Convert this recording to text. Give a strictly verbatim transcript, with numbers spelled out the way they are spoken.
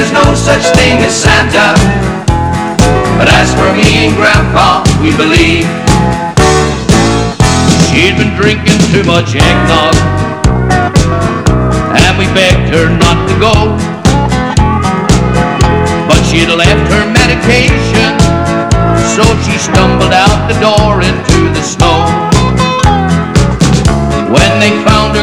there's no such thing as Santa. But as for me and Grandpa, we believe. She'd been drinking too much eggnog, and we begged her not to go. But she'd left her medication, so she stumbled out the door into the snow. When they found her